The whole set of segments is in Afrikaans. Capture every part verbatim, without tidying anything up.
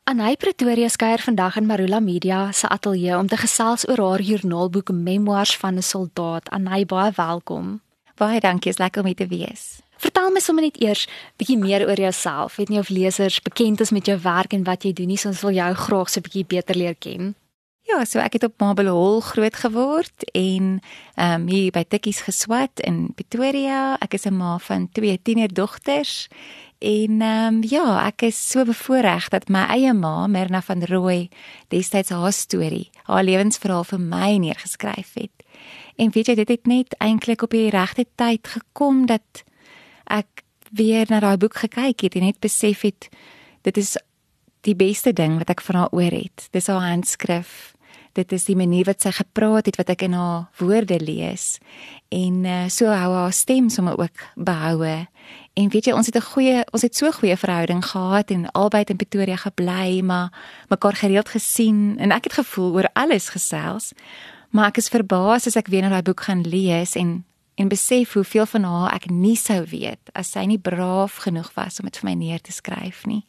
Anay Pretoria skuier vandag in Marula Media se ateljee om te gesels oor haar joernaalboek Memoirs van 'n Soldaat. Anay, baie welkom. Baie dankie, is lekker om hier te wees. Vertel my sommer net eers bietjie meer oor jouself. Weet nie of lesers bekend is met jou werk en wat jy doen nie, so ons wil jou graag so 'n bietjie beter leer ken. Ja, so ek het op Mabel Hall groot geword en um, hier by Tikkies geswat in Pretoria. Ek is 'n ma van twee tienerdogters. En um, ja, ek is so bevoorreg dat my eie ma, Myrna van Rooi, destyds haar storie, haar lewensverhaal vir my neergeskryf het. En weet jy, dit het net eintlik op die regte tyd gekom dat ek weer na daai boek gekyk het en net besef het, dit is die beste ding wat ek van haar oor het. Dis haar handskrif. Dit is die manier wat sy gepraat het, wat ek in haar woorde lees. En uh, so hou haar stem sommer ook behoue. En weet jy, ons het 'n goeie, ons het so 'n goeie verhouding gehad en albei in Pretoria gebly, maar mekaar gereeld gesien en ek het gevoel oor alles gesels. Maar ek is verbaas as ek weer na daai boek gaan lees en en besef hoeveel van haar ek nie sou weet as sy nie braaf genoeg was om dit vir my neer te skryf nie.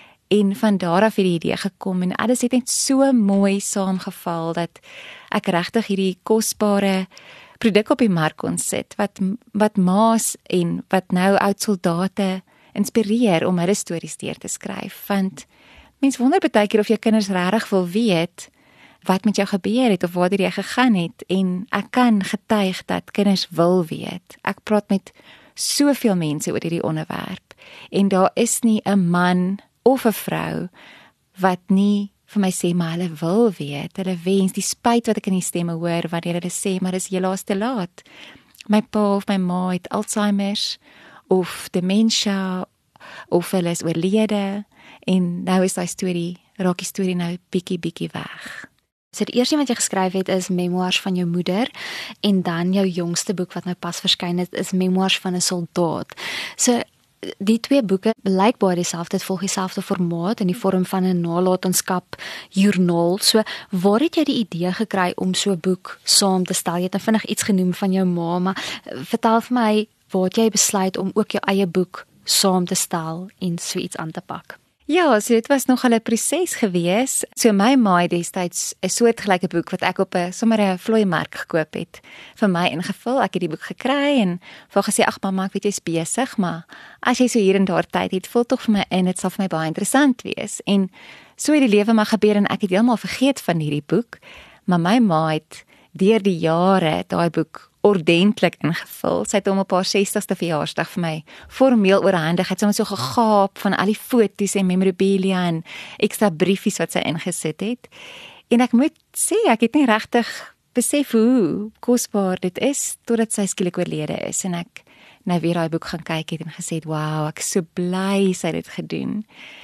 En van daar af het die idee gekom en alles het net so mooi saamgeval dat ek regtig hierdie kosbare produk op die mark kon sit wat wat ma's en wat nou oud soldate inspireer om hulle stories deur te skryf. Want mens wonder baie keer of jou kinders regtig wil weet wat met jou gebeur het of waar jy gegaan het, en ek kan getuig dat kinders wil weet. Ek praat met soveel mense oor hierdie onderwerp en daar is nie 'n man of 'n vrou wat nie vir my sê, maar hulle wil weet, hulle wens, die spyt wat ek in die stemme hoor, wanneer hulle sê, maar dis helaas te laat. My pa of my ma het Alzheimer's, of dementia, of hulle is oorlede, en nou is die storie, raak die storie nou bietjie, bietjie weg. So die eerste wat jy geskryf het is Memoirs van jou moeder, en dan jou jongste boek wat nou pas verskyn het, is Memoirs van 'n Soldaat. So die twee boeke blykbaar dieselfde, dit volg dieselfde formaat in die vorm van 'n nalatenskap joernaal. So waar het jy die idee gekry om so 'n boek saam te stel? Jy het nou vinnig iets genoem van jou ma, maar vertel vir my, waar het jy besluit om ook jou eie boek saam te stel en so iets aan te pak? Ja, so dit was nogal 'n proses gewees. So my ma het destyds 'n soortgelyke boek wat ek op 'n sommer 'n vlooimark gekoop het, vir my ingevul. Ek het die boek gekry en vir gesê, ag mamma, ek weet jy's besig, maar as jy so hier en daar tyd het, vul tog vir my in, dit sal vir my baie interessant wees. En so het die lewe maar gebeur en ek het heeltemal vergeet van hierdie boek, maar my ma het deur die jare daai boek ordentlik ingevul. Sy het hom op haar sestigste verjaarsdag vir my formeel oorhandig. Het sommer so gegaap van al die foto's en memorabilia en ekstra briefies wat sy ingesit het. En ek moet sê, ek het nie regtig besef hoe kosbaar dit is totdat sy skielik oorlede is en ek nou weer daai boek gaan kyk het en gesê het, wow, ek is so bly sy het dit gedoen.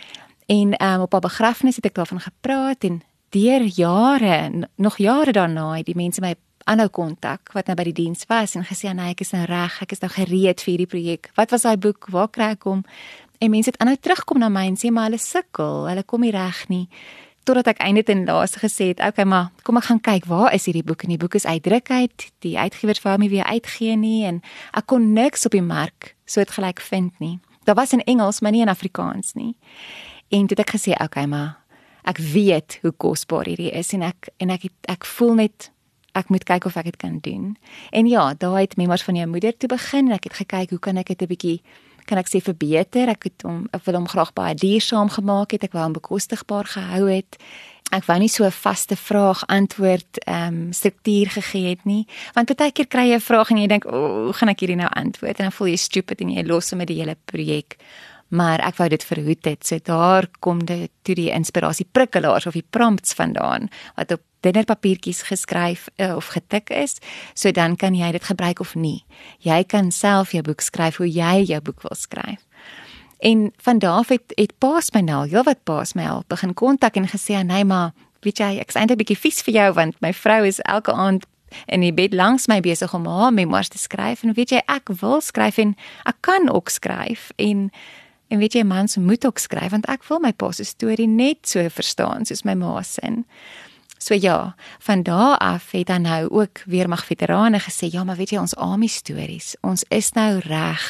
En um, op haar begrafnis het ek daarvan gepraat en deur jare, nog jare daarna het die mense my aanhou kontak wat nou by die diens was en gesê, nee, ek is nou reg, ek is nou gereed vir hierdie projek. Wat was daai boek? Waar kry ek hom? En mense het aanhou terugkom na my en sê, maar hulle sukkel, hulle kom nie reg nie. Totdat ek eintlik ten laaste gesê het, okay, maar kom ek gaan kyk, waar is hierdie boek? En die boek is uitdruk uit, die uitgewers wou my weer uitgee nie en ek kon niks op die mark soortgelyk vind nie. Daar was in Engels, maar nie in Afrikaans nie. En toe het ek gesê, okay, maar ek weet hoe kosbaar hierdie is en ek en ek het, ek voel net ek moet kyk of ek dit kan doen. En ja, daar het Memoirs van jou moeder te begin. Ek het gekyk hoe kan ek dit 'n bietjie, kan ek sê verbeter. Ek het hom, ek wil hom graag baie duursaam gemaak het. Ek wou hom bekostigbaar gehou het. Ek wou nie so 'n vaste vraag antwoord um, struktuur gegee het nie. Want baie keer kry jy 'n vraag en jy dink, "O, hoe gaan ek hierdie nou antwoord?" En dan voel jy stupid en jy los sommer die hele projek. Maar ek wou dit verhoed het. So daar kom dit toe die inspirasie prikkelaars of die prompts vandaan wat op dinnerpapiertjies geskryf uh, of getik is, so dan kan jy dit gebruik of nie. Jy kan self jou boek skryf hoe jy jou boek wil skryf. En van daar af het, het paas my nou, heel wat paas my al begin kontak en gesê, nee, maar weet jy, ek is eintlik 'n bietjie vies vir jou, want my vrou is elke aand in die bed langs my besig om haar memoirs te skryf, en weet jy, ek wil skryf en ek kan ook skryf, en En weet jy, mans moet ook skryf, want ek wil my pa se storie net so verstaan, soos my ma se. So ja, van daar af het dan nou ook weermag veterane gesê, ja, maar weet jy, ons army stories, ons is nou reg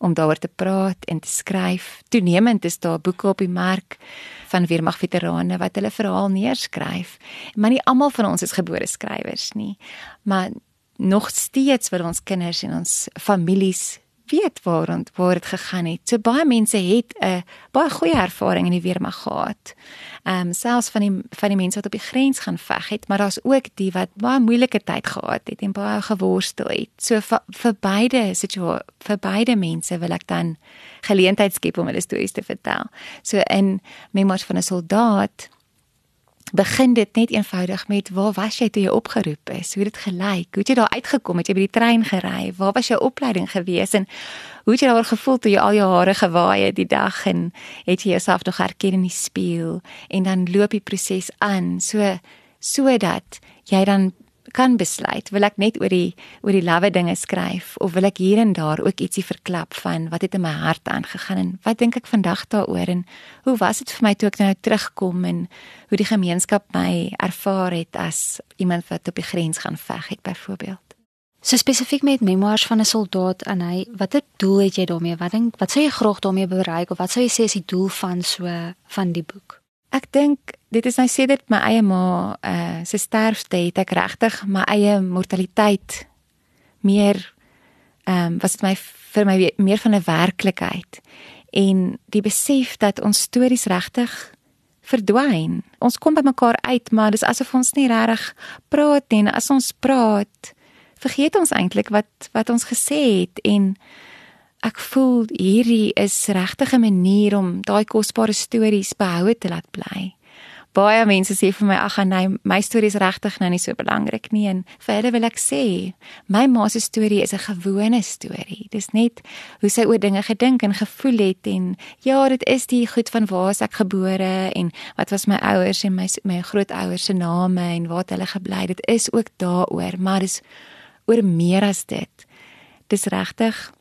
om daaroor te praat en te skryf. Toenemend is daar boeke op die mark van weermagveterane wat hulle verhaal neerskryf. Maar nie almal van ons is gebore skrywers nie. Maar nog steeds wil ons kinders en ons families weet waar, waar het gegaan het. So baie mense het 'n baie goeie ervaring in die weermag gehad. Ehm um, selfs van die van die mense wat op die grens gaan veg het, maar daar's ook die wat baie moeilike tyd gehad het en baie geworstel het. So vir, vir beide situa- vir beide mense wil ek dan geleentheid skep om hulle stories te vertel. So in Memoirs van 'n Soldaat begin dit net eenvoudig met waar was jy toe jy opgeroep is? Hoe het dit gelyk? Hoe het jy daar uitgekom? Het jy by die trein gery? Waar was jou opleiding gewees? En hoe het jy daar gevoel toe jy al jou hare gewaai het die dag en het jy jouself nog herken in die spieël? En dan loop die proses aan so sodat jy dan kan besluit, wil ek net oor die oor die lawwe dinge skryf of wil ek hier en daar ook ietsie verklap van wat het in my hart aangegaan en wat dink ek vandag daaroor en hoe was dit vir my toe ek nou terugkom en hoe die gemeenskap my ervaar het as iemand wat op die grens gaan veg het byvoorbeeld. So spesifiek met Memoirs van 'n Soldaat en hy, watter doel het jy daarmee? Wat dink wat sou jy graag daarmee bereik of wat sou jy sê is die doel van so van die boek? Ek dink dit is nou sedert my eie ma uh, se sterfte het ek regtig my eie mortaliteit meer um, was dit my vir my meer van 'n werklikheid en die besef dat ons stories regtig verdwyn. Ons kom by mekaar uit, maar dis asof ons nie regtig praat nie. En as ons praat, vergeet ons eintlik wat wat ons gesê het en ek voel hierdie is regtig 'n manier om daai kosbare stories behoue te laat bly. Baie mense sê vir my, ag nee, my storie is regtig nou nie so belangrik nie en vir hulle wil ek sê, my ma se storie is 'n gewone storie. Dis net hoe sy oor dinge gedink en gevoel het en ja, dit is die goed van waar is ek gebore en wat was my ouers en my my grootouers se name en waar het hulle gebly. Dit is ook daaroor, maar dis oor meer as dit. Dis regtig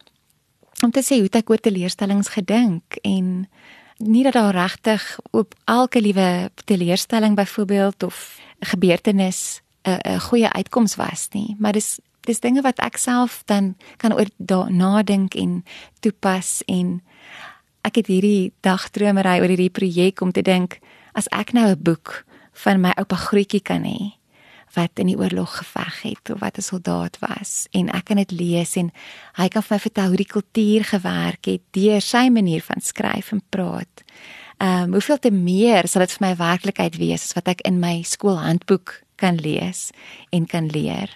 om te sê hoe het ek oor teleurstellings gedink en nie dat daar regtig op elke liewe teleurstelling byvoorbeeld of gebeurtenis 'n 'n goeie uitkoms was nie, maar dis dis dinge wat ek self dan kan oor da, nadink en toepas en ek het hierdie dagdromery oor hierdie projek om te dink as ek nou 'n boek van my oupa Grootjie kan hê wat in die oorlog geveg het of wat 'n soldaat was en ek kan dit lees en hy kan vir my vertel hoe die kultuur gewerk het deur sy manier van skryf en praat. Ehm um, hoeveel te meer sal dit vir my werklikheid wees as wat ek in my skoolhandboek kan lees en kan leer.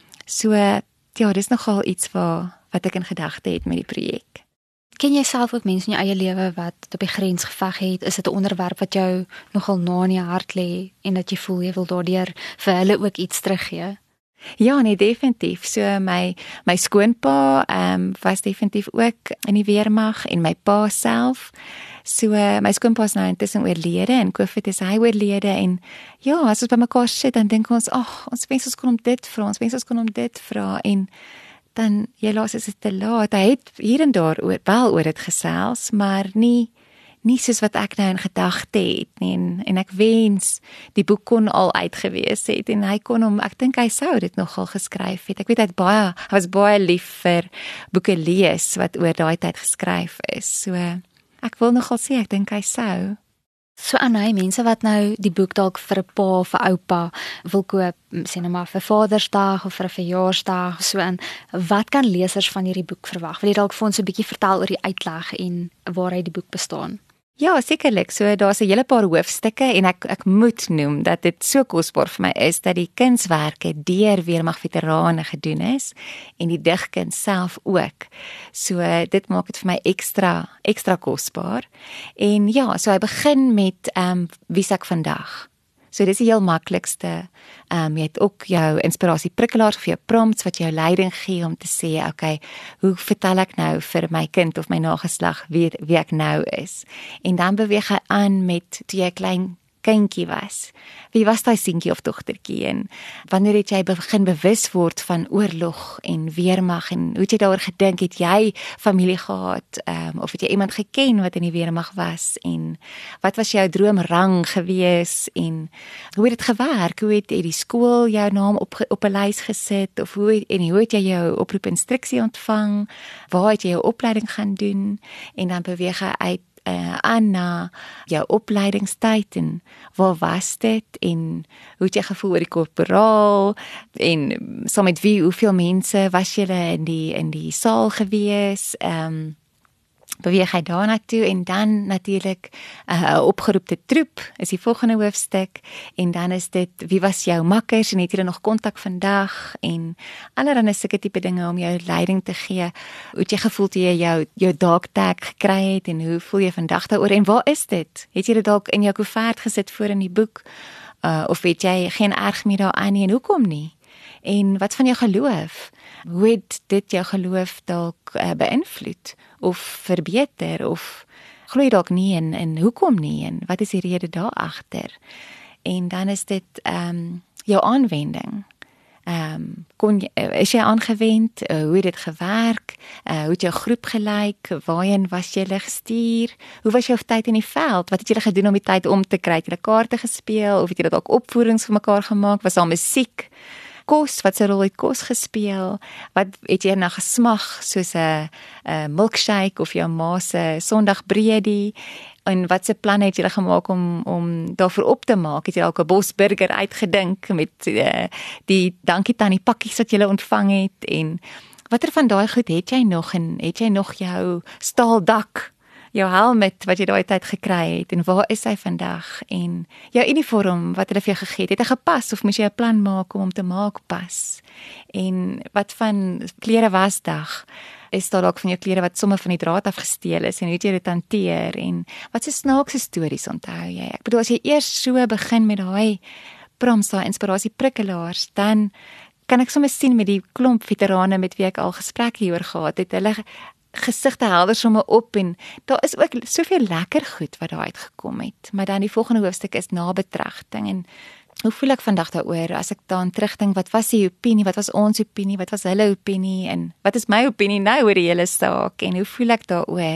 So ja, dis nogal iets wat wat ek in gedagte het met die projek. Ken jy self ook mense in jou eie lewe wat op die grens geveg het? Is dit 'n onderwerp wat jou nogal na in die hart lê en dat jy voel jy wil daardeur vir hulle ook iets teruggee? Ja, nee, definitief. So my my skoonpa ehm um, was definitief ook in die weermag en my pa self. So my skoonpa is nou intussen oorlede en COVID is hy oorlede en ja, as ons by mekaar sit dan dink ons, ag, ons wens ons kon hom dit vra, ons wens ons kon hom dit vra en dan helaas is dit te laat. Hy het hier en daar oor, wel oor dit gesels, maar nie nie soos wat ek nou in gedagte het nie en, en ek wens die boek kon al uitgewees het en hy kon hom, ek dink hy sou dit nogal geskryf het. Ek weet hy het baie, hy was baie lief vir boeke lees wat oor daai tyd geskryf is. So ek wil nogal sê ek dink hy sou. So aan hy mense wat nou die boek dalk vir 'n pa of 'n oupa wil koop, sê nou maar vir Vadersdag of vir 'n verjaarsdag, so en wat kan lesers van hierdie boek verwag? Wil jy dalk vir ons 'n bietjie vertel oor die uitleg en waaruit die boek bestaan? Ja, sekerlik. So daar's 'n hele paar hoofstukke en ek ek moet noem dat dit so kosbaar vir my is dat die kunswerke deur weermagveterane gedoen is en die digkuns self ook. So dit maak dit vir my ekstra ekstra kosbaar. En ja, so hy begin met ehm um, wie's ek vandag. So dis die heel maklikste. Ehm um, jy het ook jou inspirasie prikkelaars of jou prompts wat jou leiding gee om te sê, okay, hoe vertel ek nou vir my kind of my nageslag wie wie ek nou is? En dan beweeg hy aan met toe jy klein kindjie was. Wie was daai seentjie of dogtertjie en wanneer het jy begin bewus word van oorlog en weermag en hoe het jy daaroor gedink? Het jy familie gehad um, of het jy iemand geken wat in die weermag was en wat was jou droomrang gewees en hoe het dit gewerk? Hoe het, het die skool jou naam op op 'n lys gesit of hoe het, en hoe het jy jou oproep instruksie ontvang? Waar het jy jou opleiding gaan doen en dan beweeg jy uit uh, aan na jou opleidingstyd en waar was dit en hoe het jy gevoel oor die korporaal en saam met wie, hoeveel mense was julle in die in die saal gewees? Um, beweeg hy daarna toe en dan natuurlik 'n uh, opgeroepte troep is die volgende hoofstuk en dan is dit wie was jou makkers en het julle nog kontak vandag en allerlei sulke tipe dinge om jou leiding te gee. Hoe het jy gevoel toe jy jou jou dagtaak gekry het en hoe voel jy vandag daaroor en waar is dit? Het jy dit dalk in jou koevert gesit voor in die boek uh, of het jy geen erg meer daaraan nie en hoekom nie? En wat van jou geloof? Hoe het dit jou geloof dalk uh, beïnvloed of verbeter of glo jy dalk nie en, en hoekom nie en wat is die rede daar agter? En dan is dit um, jou aanwending. Um, kon jy, is jy aangewend? Uh, hoe het dit gewerk? Uh, hoe het jou groep gelyk? Waarheen was jy gestuur? Hoe was jou tyd in die veld? Wat het jy gedoen om die tyd om te kry? Het jy kaarte gespeel of het jy dalk opvoerings vir mekaar gemaak? Was daar musiek? Kos, wat se rol het kos gespeel? Wat het jy na gesmag soos 'n 'n milkshake of jou ma se sondagbreedie? En wat se planne het jy gemaak om om daarvoor op te maak? Het jy dalk 'n bosburger uitgedink met uh, die dankie tannie pakkies wat jy ontvang het en watter van daai goed het jy nog en het jy nog jou staaldak? Jou helmet wat jy daai tyd gekry het en waar is hy vandag en jou uniform wat hulle vir jou gegee het, het hy gepas of moes jy 'n plan maak om hom te maak pas? En wat van klere wasdag? Is daar dalk van jou klere wat sommer van die draad af gesteel is en hoe het jy dit hanteer en wat se snaakse stories onthou jy? Ek bedoel as jy eers so begin met daai prompts, daai inspirasie prikkelaars, dan kan ek sommer sien met die klomp veterane met wie ek al gesprekke hieroor gehad het, hulle gesigte helder sommer op en daar is ook soveel lekker goed wat daar uitgekom het. Maar dan die volgende hoofstuk is nabetragting en hoe voel ek vandag daaroor as ek daaraan terugdink, wat was die opinie, wat was ons opinie, wat was hulle opinie en wat is my opinie nou oor die hele saak en hoe voel ek daaroor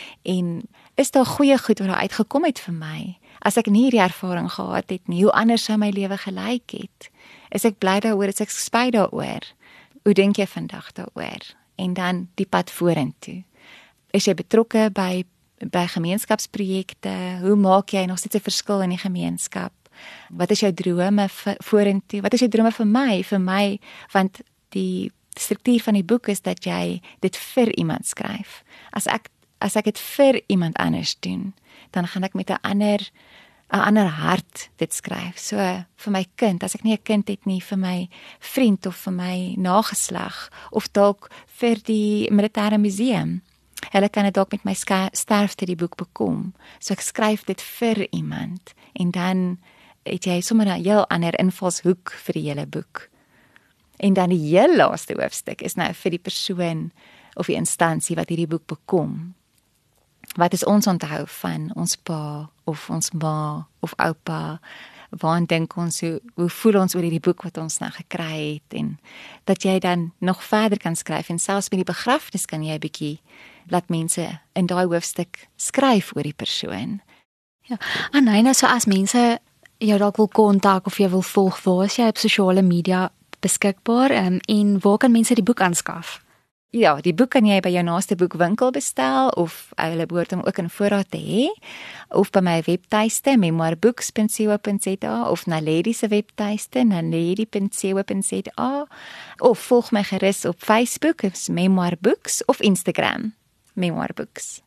en is daar goeie goed wat daar uitgekom het vir my? As ek nie hierdie ervaring gehad het nie, hoe anders sou my lewe gelyk het? Is ek bly daaroor, is ek spyt daaroor? Hoe dink jy vandag daaroor? En dan die pad vorentoe. Is jy betrokke by by gemeenskapsprojekte? Hoe maak jy nog steeds 'n verskil in die gemeenskap? Wat is jou drome vorentoe? Wat is jou drome vir my? Vir my, want die struktuur van die boek is dat jy dit vir iemand skryf. As ek as ek dit vir iemand anders doen, dan gaan ek met 'n ander 'n ander hart dit skryf. So vir my kind, as ek nie 'n kind het nie, vir my vriend of vir my nageslag of dalk vir die militêre museum. Hulle kan dit dalk met my sterfte die boek bekom. So ek skryf dit vir iemand en dan het jy sommer 'n heel ander invalshoek vir die hele boek. En dan die heel laaste hoofstuk is nou vir die persoon of die instansie wat hierdie boek bekom. Wat is ons onthou van ons pa of ons ma of oupa? Waar dink ons, hoe, hoe voel ons oor hierdie boek wat ons nou gekry het en dat jy dan nog verder kan skryf en selfs met die begrafnis kan jy 'n bietjie laat mense in daai hoofstuk skryf oor die persoon. Ja, en nou so as mense jou dalk wil kontak of jy wil volg, waar is jy op sosiale media beskikbaar um, en waar kan mense die boek aanskaf? Ja, die boek kan jy by jou naaste boekwinkel bestel of hulle behoort om ook in voorraad te hê of by my webtuiste memoirbooks punt co punt za of Naledi se webtuiste naledi punt co punt za of volg my gerus op Facebook, is Memoirbooks of Instagram Memoirbooks.